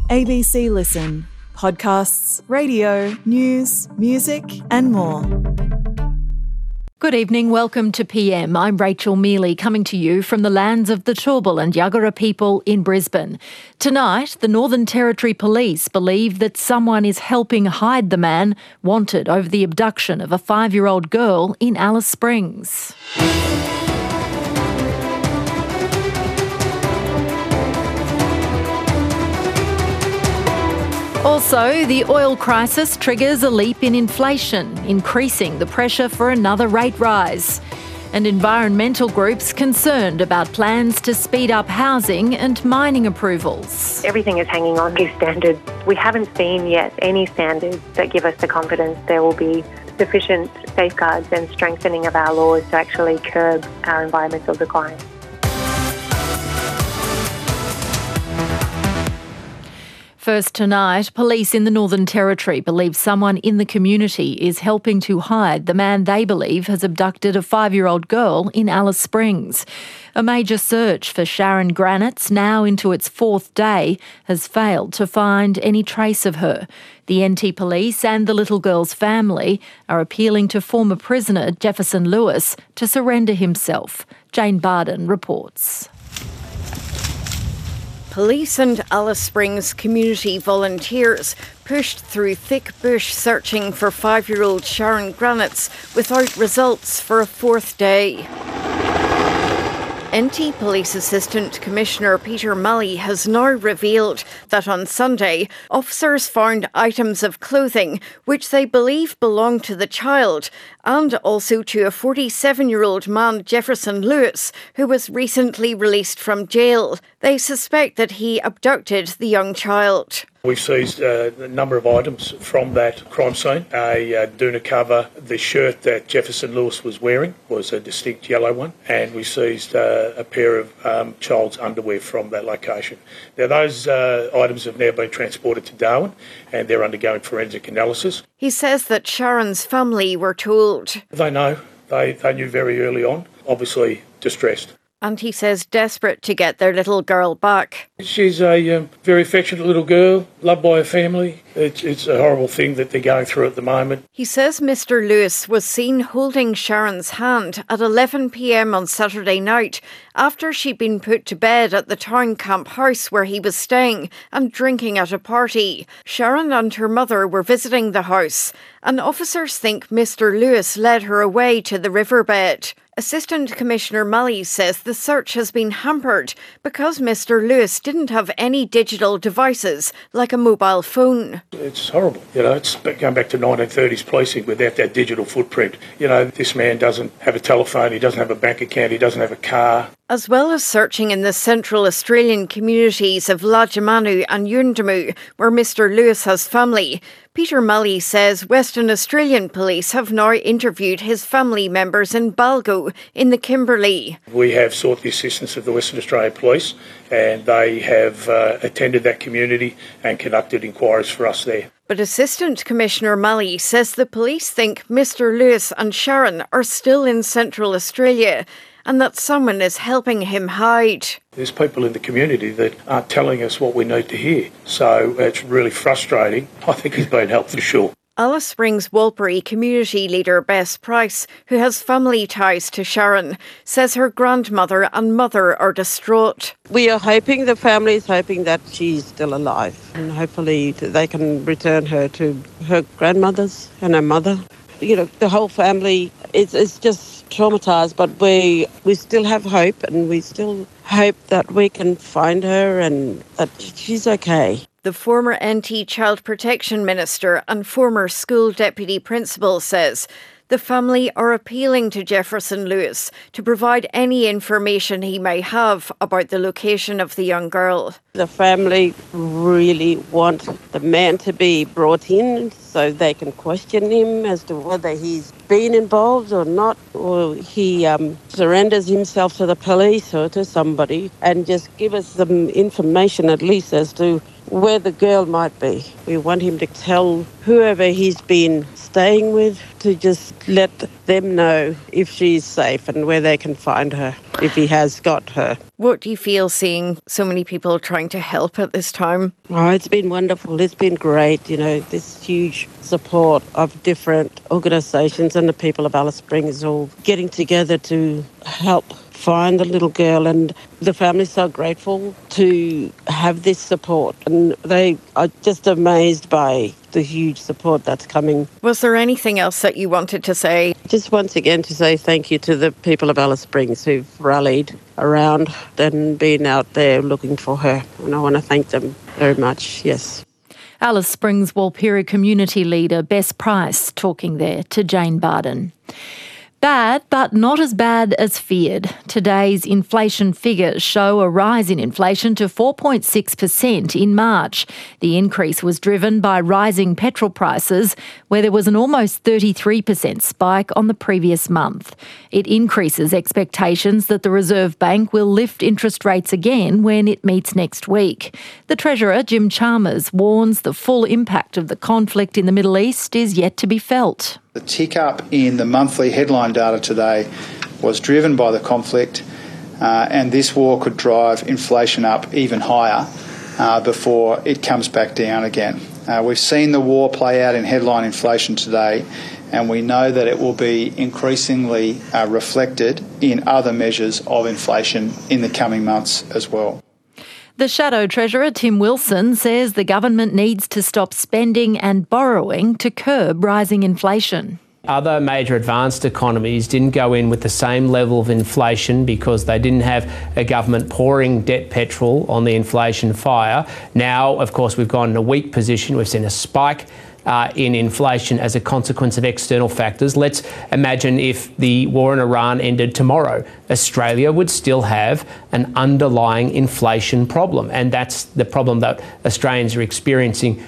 ABC Listen. Podcasts, radio, news, music and more. Good evening, welcome to PM. I'm Rachel Mealy, coming to you from the lands of the Turrbal and Yagara people in Brisbane. Tonight, the Northern Territory Police believe that someone is helping hide the man wanted over the abduction of a 5-year-old girl in Alice Springs. Also, the oil crisis triggers a leap in inflation, increasing the pressure for another rate rise. And environmental groups concerned about plans to speed up housing and mining approvals. Everything is hanging on these standards. We haven't seen yet any standards that give us the confidence there will be sufficient safeguards and strengthening of our laws to actually curb our environmental decline. First tonight, police in the Northern Territory believe someone in the community is helping to hide the man they believe has abducted a 5-year-old girl in Alice Springs. A major search for Sharon Granitz, now into its 4th day, has failed to find any trace of her. The NT Police and the little girl's family are appealing to former prisoner Jefferson Lewis to surrender himself. Jane Barden reports. Police and Alice Springs community volunteers pushed through thick bush searching for 5-year-old Sharon Granitz without results for a 4th day. NT Police Assistant Commissioner Peter Malley has now revealed that on Sunday, officers found items of clothing which they believe belonged to the child and also to a 47-year-old man, Jefferson Lewis, who was recently released from jail. They suspect that he abducted the young child. We've seized a number of items from that crime scene. A doona cover, the shirt that Jefferson Lewis was wearing was a distinct yellow one, and we seized a pair of child's underwear from that location. Now those items have now been transported to Darwin and they're undergoing forensic analysis. He says that Sharon's family were told. They know. They knew very early on, obviously distressed. And he says desperate to get their little girl back. She's a very affectionate little girl, loved by her family. It's a horrible thing that they're going through at the moment. He says Mr. Lewis was seen holding Sharon's hand at 11 p.m. on Saturday night after she'd been put to bed at the town camp house where he was staying and drinking at a party. Sharon and her mother were visiting the house, and officers think Mr. Lewis led her away to the riverbed. Assistant Commissioner Malley says the search has been hampered because Mr. Lewis didn't have any digital devices like a mobile phone. It's horrible. It's going back to 1930s policing without that digital footprint. This man doesn't have a telephone, he doesn't have a bank account, he doesn't have a car. As well as searching in the Central Australian communities of Lajamanu and Yuendamu, where Mr. Lewis has family, Peter Malley says Western Australian police have now interviewed his family members in Balgo in the Kimberley. We have sought the assistance of the Western Australian Police and they have attended that community and conducted inquiries for us there. But Assistant Commissioner Malley says the police think Mr. Lewis and Sharon are still in Central Australia and that someone is helping him hide. There's people in the community that aren't telling us what we need to hear. So it's really frustrating. I think he's been helped for sure. Alice Springs Walbury community leader Bess Price, who has family ties to Sharon, says her grandmother and mother are distraught. We are hoping, the family is hoping that she's still alive and hopefully they can return her to her grandmother's and her mother. The whole family is just traumatised, but we still have hope and we still hope that we can find her and that she's okay. The former NT Child Protection Minister and former school deputy principal says the family are appealing to Jefferson Lewis to provide any information he may have about the location of the young girl. The family really want the man to be brought in so they can question him as to whether he's been involved or not, or he surrenders himself to the police or to somebody and just give us some information at least as to where the girl might be. We want him to tell whoever he's been staying with to just let them know if she's safe and where they can find her. if he has got her. What do you feel seeing so many people trying to help at this time? Oh, it's been wonderful. It's been great. This huge support of different organisations and the people of Alice Springs all getting together to help find the little girl, and the family's so grateful to have this support, and they are just amazed by the huge support that's coming. Was there anything else that you wanted to say? Just once again to say thank you to the people of Alice Springs who've rallied around and been out there looking for her, and I want to thank them very much, yes. Alice Springs Walpiri community leader Bess Price talking there to Jane Barden. Bad, but not as bad as feared. Today's inflation figures show a rise in inflation to 4.6% in March. The increase was driven by rising petrol prices, where there was an almost 33% spike on the previous month. It increases expectations that the Reserve Bank will lift interest rates again when it meets next week. The Treasurer, Jim Chalmers, warns the full impact of the conflict in the Middle East is yet to be felt. The tick up in the monthly headline data today was driven by the conflict, and this war could drive inflation up even higher before it comes back down again. We've seen the war play out in headline inflation today, and we know that it will be increasingly reflected in other measures of inflation in the coming months as well. The Shadow Treasurer, Tim Wilson, says the government needs to stop spending and borrowing to curb rising inflation. Other major advanced economies didn't go in with the same level of inflation because they didn't have a government pouring debt petrol on the inflation fire. Now, of course, we've gone in a weak position. We've seen a spike in inflation as a consequence of external factors. Let's imagine if the war in Iran ended tomorrow. Australia would still have an underlying inflation problem, and that's the problem that Australians are experiencing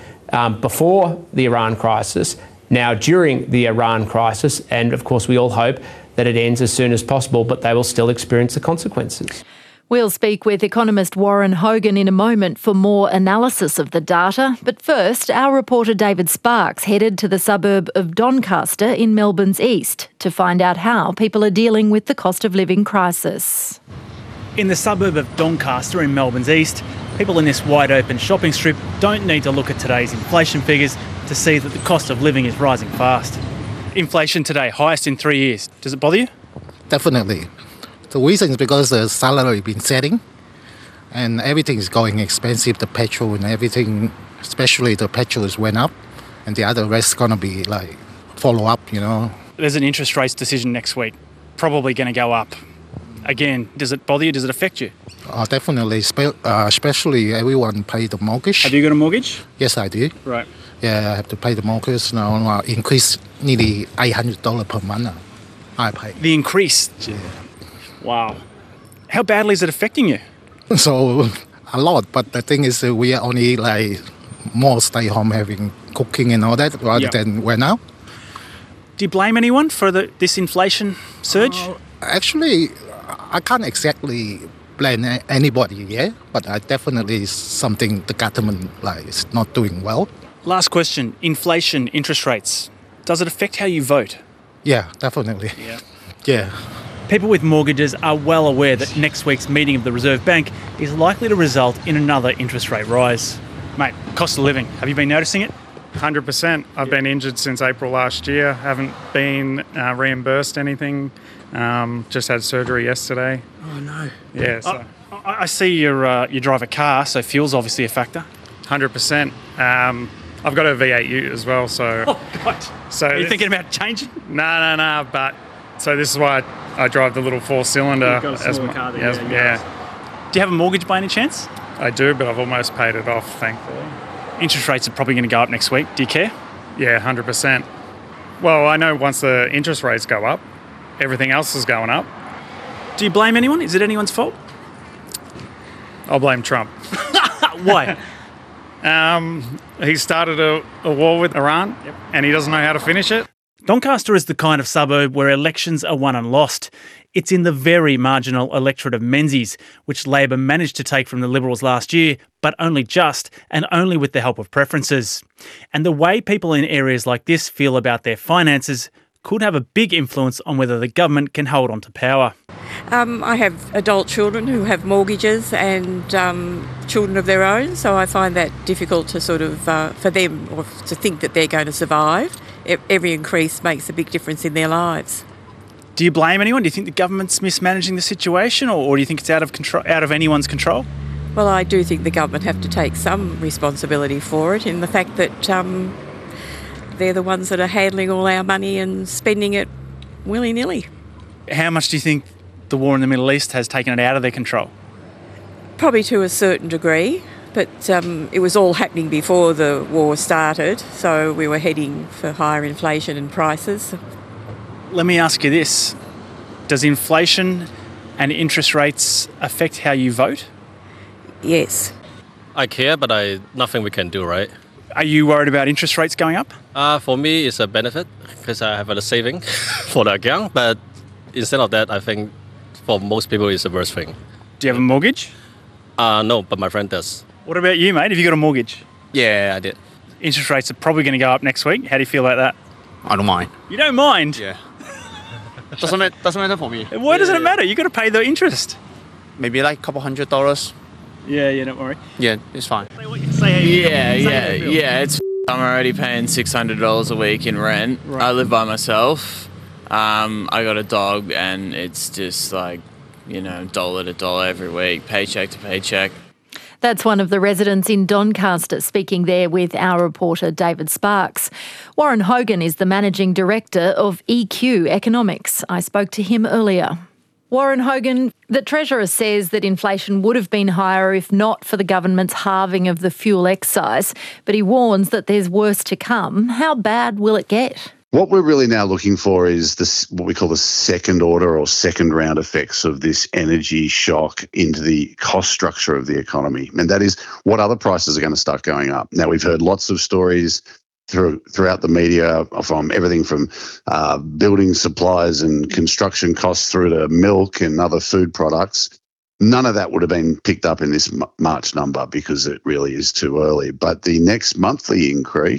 before the Iran crisis, now during the Iran crisis, and of course we all hope that it ends as soon as possible, but they will still experience the consequences. We'll speak with economist Warren Hogan in a moment for more analysis of the data. But first, our reporter David Sparks headed to the suburb of Doncaster in Melbourne's east to find out how people are dealing with the cost of living crisis. In the suburb of Doncaster in Melbourne's east, people in this wide open shopping strip don't need to look at today's inflation figures to see that the cost of living is rising fast. Inflation today, highest in 3 years. Does it bother you? Definitely. The reason is because the salary been setting and everything is going expensive, the petrol and everything, especially the petrols went up, and the other rest going to be like follow up, There's an interest rates decision next week, probably going to go up. Again, does it bother you? Does it affect you? Definitely, especially everyone pay the mortgage. Have you got a mortgage? Yes, I do. Right. Yeah, I have to pay the mortgage now, increase nearly $800 per month. I pay. The increase? Yeah. Wow. How badly is it affecting you? So, a lot, but the thing is we are only like more stay home having cooking and all that rather than we're now. Do you blame anyone for this inflation surge? Actually, I can't exactly blame anybody, but I definitely something the government is not doing well. Last question, inflation, interest rates. Does it affect how you vote? Yeah, definitely. Yeah. People with mortgages are well aware that next week's meeting of the Reserve Bank is likely to result in another interest rate rise. Mate, cost of living, have you been noticing it? 100%. I've been injured since April last year. Haven't been reimbursed anything. Just had surgery yesterday. Oh, no. Yeah. So. I see you drive a car, so fuel's obviously a factor. 100%. I've got a V8 as well, so... Oh, God. So are you thinking about changing? No, but... So this is why I drive the little four-cylinder. You've got a smaller car there, yeah. Do you have a mortgage by any chance? I do, but I've almost paid it off, thankfully. Interest rates are probably going to go up next week. Do you care? Yeah, 100%. Well, I know once the interest rates go up, everything else is going up. Do you blame anyone? Is it anyone's fault? I'll blame Trump. Why? He started a war with Iran, and he doesn't know how to finish it. Doncaster is the kind of suburb where elections are won and lost. It's in the very marginal electorate of Menzies, which Labor managed to take from the Liberals last year, but only just, and only with the help of preferences. And the way people in areas like this feel about their finances could have a big influence on whether the government can hold on to power. I have adult children who have mortgages and children of their own, so I find that difficult to sort of, for them, or to think that they're going to survive. Every increase makes a big difference in their lives. Do you blame anyone? Do you think the government's mismanaging the situation, or do you think it's out of anyone's control? Well, I do think the government have to take some responsibility for it, in the fact that they're the ones that are handling all our money and spending it willy-nilly. How much do you think the war in the Middle East has taken it out of their control? Probably to a certain degree, but it was all happening before the war started, so we were heading for higher inflation and prices. Let me ask you this. Does inflation and interest rates affect how you vote? Yes. I care, but nothing we can do, right? Are you worried about interest rates going up? For me, it's a benefit because I have a saving for the account, but instead of that, I think for most people it's the worst thing. Do you have a mortgage? No, but my friend does. What about you, mate? Have you got a mortgage? Yeah, I did. Interest rates are probably going to go up next week. How do you feel about that? I don't mind. You don't mind? Yeah. doesn't matter for me. Why doesn't it matter? You've got to pay the interest. Maybe like a couple $100. Yeah, don't worry. Yeah, it's fine. It's I'm already paying $600 a week in rent. Right. I live by myself. I got a dog, and it's just like, dollar to dollar every week, paycheck to paycheck. That's one of the residents in Doncaster speaking there with our reporter David Sparks. Warren Hogan is the Managing Director of EQ Economics. I spoke to him earlier. Warren Hogan, the Treasurer says that inflation would have been higher if not for the government's halving of the fuel excise, but he warns that there's worse to come. How bad will it get? What we're really now looking for is this, what we call the second order or second round effects of this energy shock into the cost structure of the economy. And that is what other prices are going to start going up. Now, we've heard lots of stories throughout the media from everything from building supplies and construction costs through to milk and other food products. None of that would have been picked up in this March number because it really is too early. But the next monthly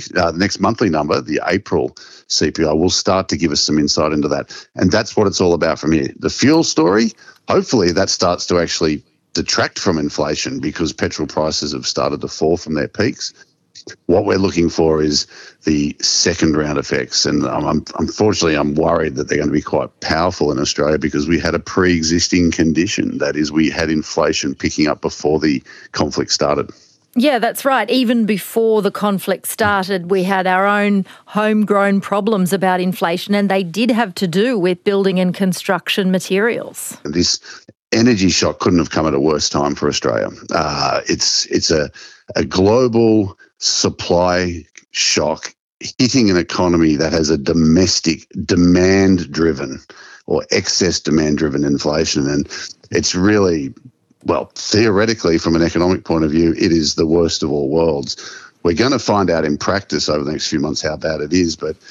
number, the April CPI, will start to give us some insight into that. And that's what it's all about from here. The fuel story, hopefully that starts to actually detract from inflation because petrol prices have started to fall from their peaks. What we're looking for is the second round effects. And unfortunately, I'm worried that they're going to be quite powerful in Australia because we had a pre-existing condition. That is, we had inflation picking up before the conflict started. Yeah, that's right. Even before the conflict started, we had our own homegrown problems about inflation, and they did have to do with building and construction materials. This energy shock couldn't have come at a worse time for Australia. It's a global supply shock hitting an economy that has a domestic demand-driven or excess demand-driven inflation. And it's really, well, theoretically, from an economic point of view, it is the worst of all worlds. We're going to find out in practice over the next few months how bad it is, but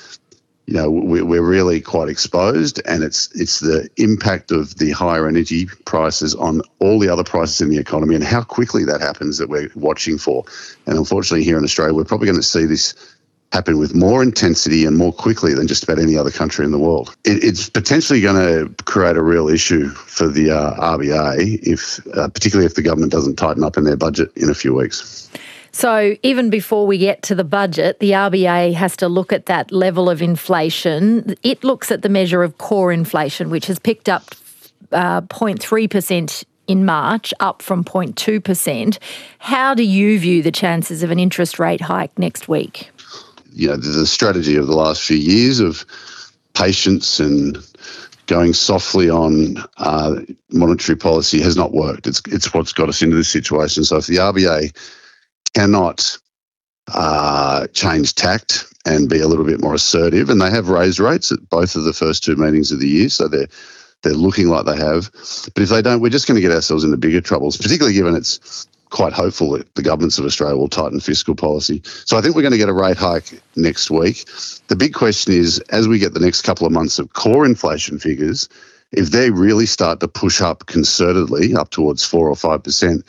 we're really quite exposed, and it's the impact of the higher energy prices on all the other prices in the economy and how quickly that happens that we're watching for. And unfortunately here in Australia, we're probably going to see this happen with more intensity and more quickly than just about any other country in the world. It's potentially going to create a real issue for the RBA, particularly if the government doesn't tighten up in their budget in a few weeks. So even before we get to the budget, the RBA has to look at that level of inflation. It looks at the measure of core inflation, which has picked up 0.3% in March, up from 0.2%. How do you view the chances of an interest rate hike next week? The strategy of the last few years of patience and going softly on monetary policy has not worked. It's what's got us into this situation. So if the RBA cannot change tact and be a little bit more assertive, and they have raised rates at both of the first two meetings of the year, so they're looking like they have. But if they don't, we're just going to get ourselves into bigger troubles, particularly given it's quite hopeful that the governments of Australia will tighten fiscal policy. So I think we're going to get a rate hike next week. The big question is, as we get the next couple of months of core inflation figures, if they really start to push up concertedly up towards 4 or 5%,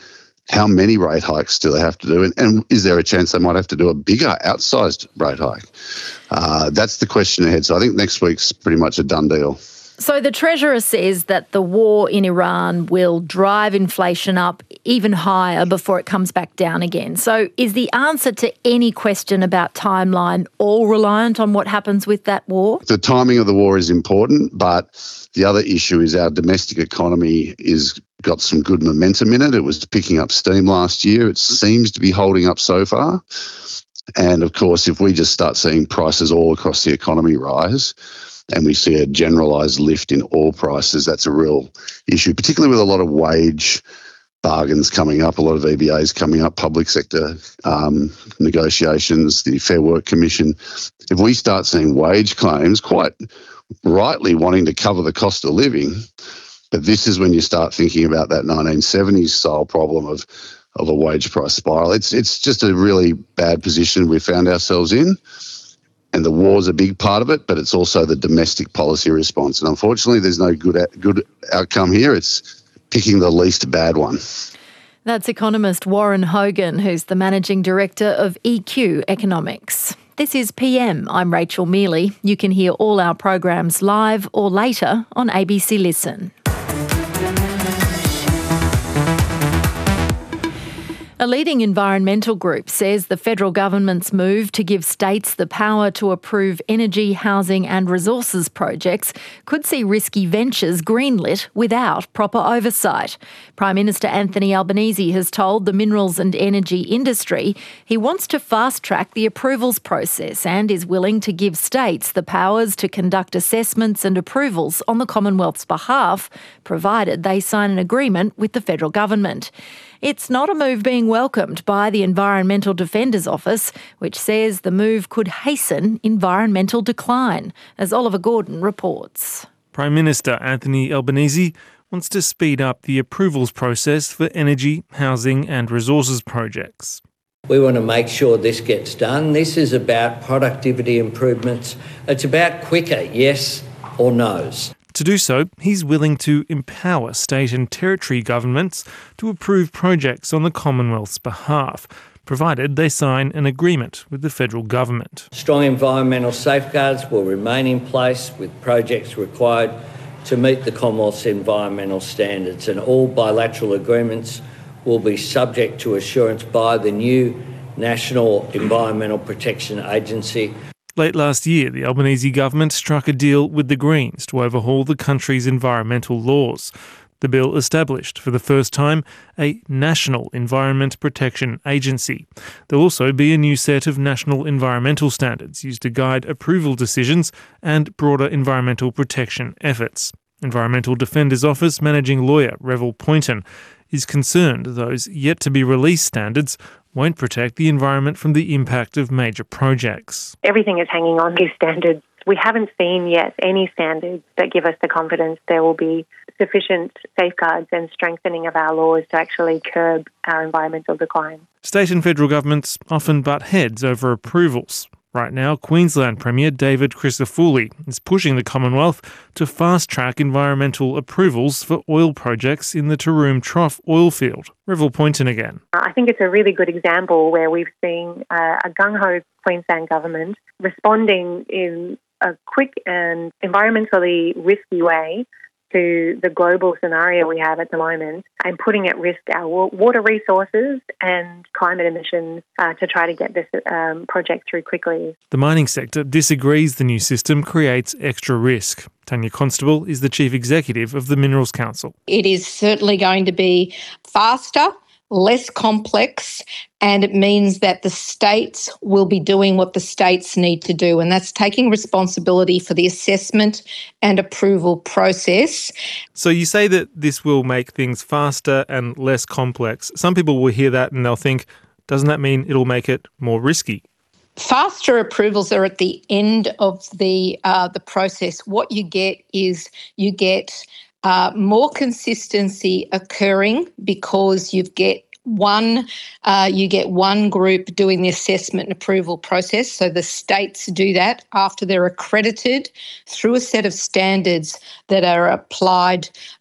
how many rate hikes do they have to do? And is there a chance they might have to do a bigger, outsized rate hike? That's the question ahead. So I think next week's pretty much a done deal. So the Treasurer says that the war in Iran will drive inflation up even higher before it comes back down again. So is the answer to any question about timeline all reliant on what happens with that war? The timing of the war is important, but the other issue is our domestic economy is got some good momentum in it. It was picking up steam last year. It seems to be holding up so far. And of course, if we just start seeing prices all across the economy rise, and we see a generalised lift in all prices, that's a real issue, particularly with a lot of wage bargains coming up, a lot of EBAs coming up, public sector negotiations, the Fair Work Commission. If we start seeing wage claims, quite rightly wanting to cover the cost of living, but this is when you start thinking about that 1970s style problem of a wage price spiral. It's just a really bad position we found ourselves in. And the war's a big part of it, but it's also the domestic policy response. And unfortunately, there's no good outcome here. It's picking the least bad one. That's economist Warren Hogan, who's the Managing Director of EQ Economics. This is PM. I'm Rachel Mealy. You can hear all our programs live or later on ABC Listen. A leading environmental group says the federal government's move to give states the power to approve energy, housing and resources projects could see risky ventures greenlit without proper oversight. Prime Minister Anthony Albanese has told the minerals and energy industry he wants to fast-track the approvals process and is willing to give states the powers to conduct assessments and approvals on the Commonwealth's behalf, provided they sign an agreement with the federal government. It's not a move being welcomed by the Environmental Defenders Office, which says the move could hasten environmental decline, as Oliver Gordon reports. Prime Minister Anthony Albanese wants to speed up the approvals process for energy, housing and resources projects. We want to make sure this gets done. This is about productivity improvements. It's about quicker yes or no's. To do so, he's willing to empower state and territory governments to approve projects on the Commonwealth's behalf, provided they sign an agreement with the federal government. Strong environmental safeguards will remain in place with projects required to meet the Commonwealth's environmental standards, and all bilateral agreements will be subject to assurance by the new National Environmental Protection Agency. Late last year, the Albanese government struck a deal with the Greens to overhaul the country's environmental laws. The bill established, for the first time, a National Environment Protection Agency. There'll also be a new set of national environmental standards used to guide approval decisions and broader environmental protection efforts. Environmental Defenders Office managing lawyer Revel Poynton is concerned those yet-to-be-released standards won't protect the environment from the impact of major projects. Everything is hanging on these standards. We haven't seen yet any standards that give us the confidence there will be sufficient safeguards and strengthening of our laws to actually curb our environmental decline. State and federal governments often butt heads over approvals. Right now, Queensland Premier David Crisafulli is pushing the Commonwealth to fast-track environmental approvals for oil projects in the Taroom Trough oil field. Revel Poynton again. I think it's a really good example where we've seen a gung-ho Queensland government responding in a quick and environmentally risky way to the global scenario we have at the moment and putting at risk our water resources and climate emissions to try to get this project through quickly. The mining sector disagrees the new system creates extra risk. Tanya Constable is the Chief Executive of the Minerals Council. It is certainly going to be faster, less complex, and it means that the states will be doing what the states need to do, and that's taking responsibility for the assessment and approval process. So you say that this will make things faster and less complex. Some people will hear that and they'll think, doesn't that mean it'll make it more risky? Faster approvals are at the end of the process. What you get is more consistency occurring because you get one group doing the assessment and approval process. So the states do that after they're accredited through a set of standards that are applied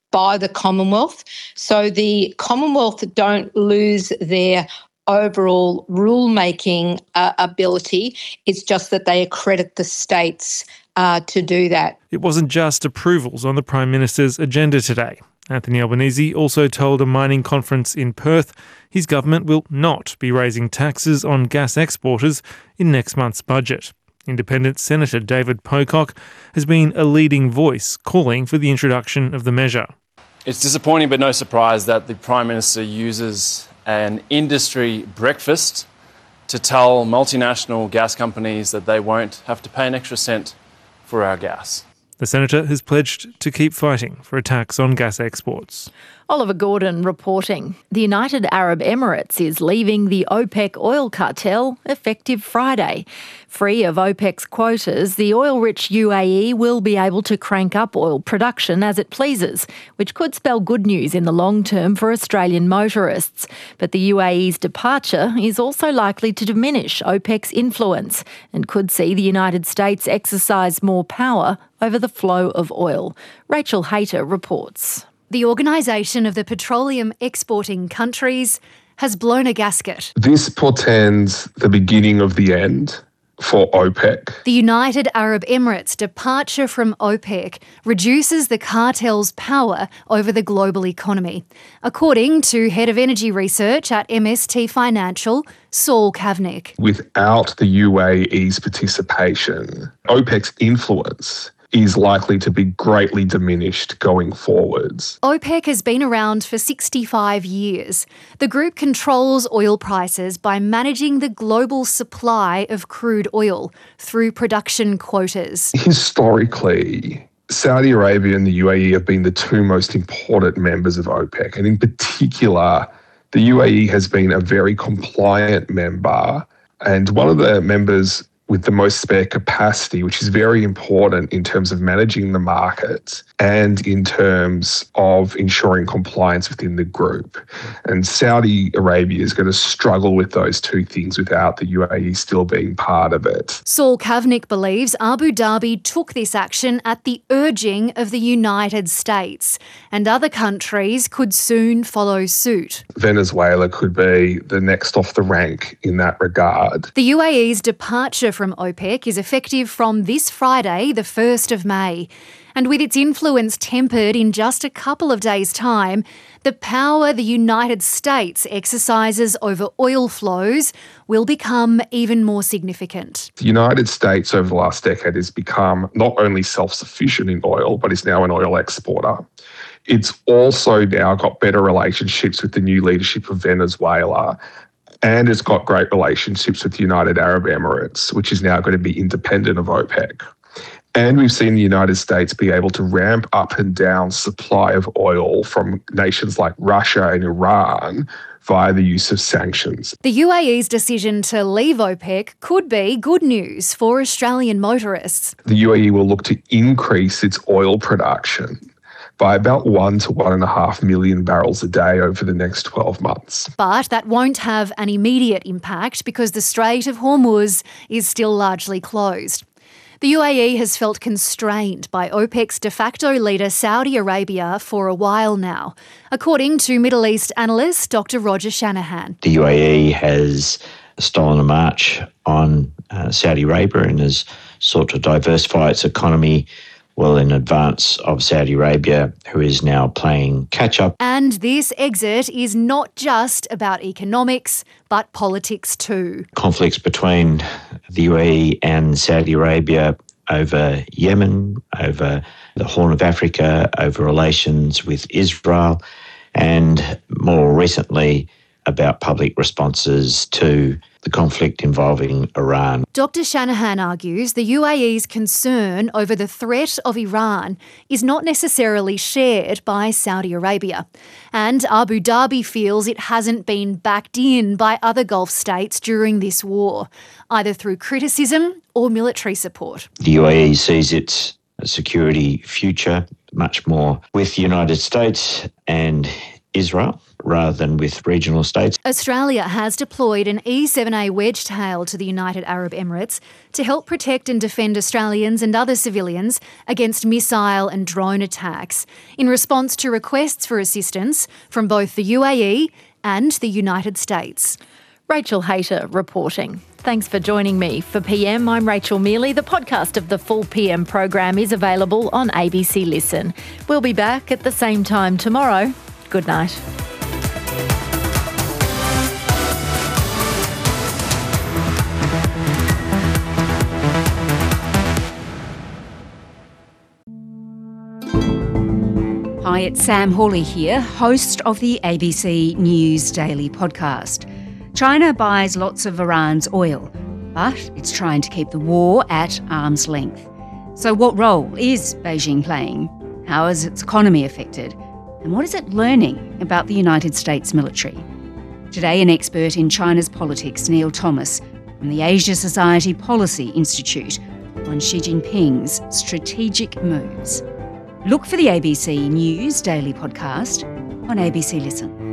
by the Commonwealth. So the Commonwealth don't lose their overall rule-making ability. It's just that they accredit the states to do that. It wasn't just approvals on the Prime Minister's agenda today. Anthony Albanese also told a mining conference in Perth his government will not be raising taxes on gas exporters in next month's budget. Independent Senator David Pocock has been a leading voice calling for the introduction of the measure. It's disappointing but no surprise that the Prime Minister uses an industry breakfast to tell multinational gas companies that they won't have to pay an extra cent for our gas. The Senator has pledged to keep fighting for a tax on gas exports. Oliver Gordon reporting. The United Arab Emirates is leaving the OPEC oil cartel effective Friday. Free of OPEC's quotas, the oil-rich UAE will be able to crank up oil production as it pleases, which could spell good news in the long term for Australian motorists. But the UAE's departure is also likely to diminish OPEC's influence and could see the United States exercise more power over the flow of oil. Rachel Hayter reports. The Organisation of the Petroleum Exporting Countries has blown a gasket. This portends the beginning of the end for OPEC. The United Arab Emirates' departure from OPEC reduces the cartel's power over the global economy, according to Head of Energy Research at MST Financial, Saul Kavnick. Without the UAE's participation, OPEC's influence is likely to be greatly diminished going forwards. OPEC has been around for 65 years. The group controls oil prices by managing the global supply of crude oil through production quotas. Historically, Saudi Arabia and the UAE have been the two most important members of OPEC, and in particular, the UAE has been a very compliant member and one of the members with the most spare capacity, which is very important in terms of managing the markets and in terms of ensuring compliance within the group. And Saudi Arabia is going to struggle with those two things without the UAE still being part of it. Saul Kavnick believes Abu Dhabi took this action at the urging of the United States, and other countries could soon follow suit. Venezuela could be the next off the rank in that regard. The UAE's departure from OPEC is effective from this Friday, the 1st of May. And with its influence tempered in just a couple of days' time, the power the United States exercises over oil flows will become even more significant. The United States over the last decade has become not only self-sufficient in oil, but is now an oil exporter. It's also now got better relationships with the new leadership of Venezuela, and it's got great relationships with the United Arab Emirates, which is now going to be independent of OPEC. And we've seen the United States be able to ramp up and down supply of oil from nations like Russia and Iran via the use of sanctions. The UAE's decision to leave OPEC could be good news for Australian motorists. The UAE will look to increase its oil production by about 1 to 1.5 million barrels a day over the next 12 months. But that won't have an immediate impact because the Strait of Hormuz is still largely closed. The UAE has felt constrained by OPEC's de facto leader Saudi Arabia for a while now, according to Middle East analyst Dr. Roger Shanahan. The UAE has stolen a march on Saudi Arabia and has sought to diversify its economy well in advance of Saudi Arabia, who is now playing catch-up. And this exit is not just about economics, but politics too. Conflicts between the UAE and Saudi Arabia over Yemen, over the Horn of Africa, over relations with Israel, and more recently about public responses to the conflict involving Iran. Dr. Shanahan argues the UAE's concern over the threat of Iran is not necessarily shared by Saudi Arabia. And Abu Dhabi feels it hasn't been backed in by other Gulf states during this war, either through criticism or military support. The UAE sees its security future much more with the United States, and Israel rather than with regional states. Australia has deployed an E-7A Wedgetail to the United Arab Emirates to help protect and defend Australians and other civilians against missile and drone attacks in response to requests for assistance from both the UAE and the United States. Rachel Hayter reporting. Thanks for joining me. For PM, I'm Rachel Mealy. The podcast of the full PM program is available on ABC Listen. We'll be back at the same time tomorrow. Good night. Hi, it's Sam Hawley here, host of the ABC News Daily podcast. China buys lots of Iran's oil, but it's trying to keep the war at arm's length. So what role is Beijing playing? How is its economy affected? And what is it learning about the United States military? Today, an expert in China's politics, Neil Thomas, from the Asia Society Policy Institute, on Xi Jinping's strategic moves. Look for the ABC News Daily podcast on ABC Listen.